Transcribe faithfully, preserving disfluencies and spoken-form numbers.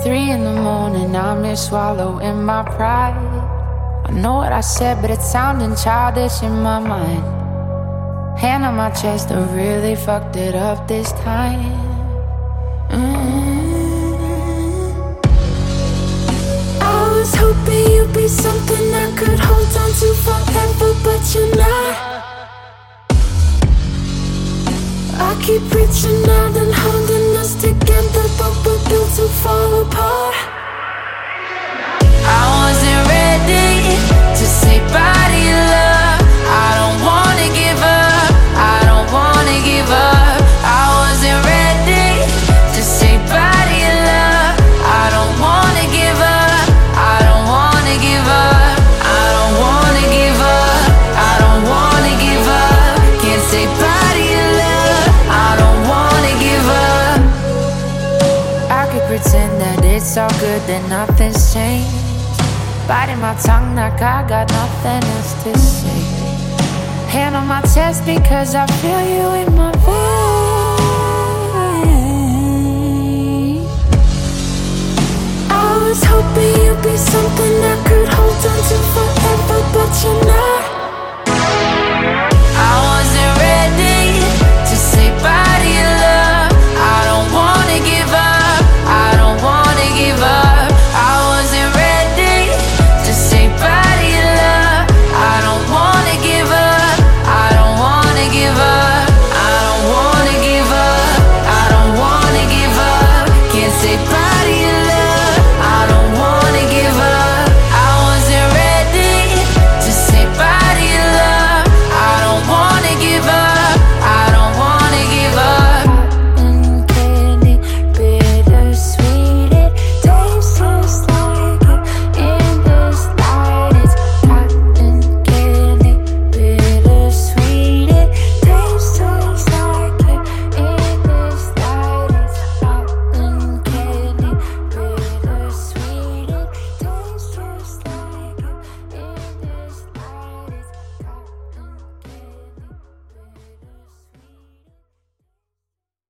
Three in the morning, I'm here swallowing my pride. I know what I said, but it's sounding childish in my mind. Hand on my chest, I really fucked it up this time. mm. I was hoping you'd be something I could hold on to forever, but you're not. I keep reaching out and holding us together, but we're built to fall apart. I wasn't ready to say bye to your love. I don't wanna give up, I don't wanna give up. I wasn't ready to say bye to your love. I don't wanna give up, I don't wanna give up. I don't wanna give up, I don't wanna give up. Can't say bye to your love, I don't wanna give up. I could pretend that it's all good, that nothing's changed, biting my tongue like I got nothing else to say. Hand on my chest because I feel you in my veins. I was hoping you'd be something I could hold on to forever.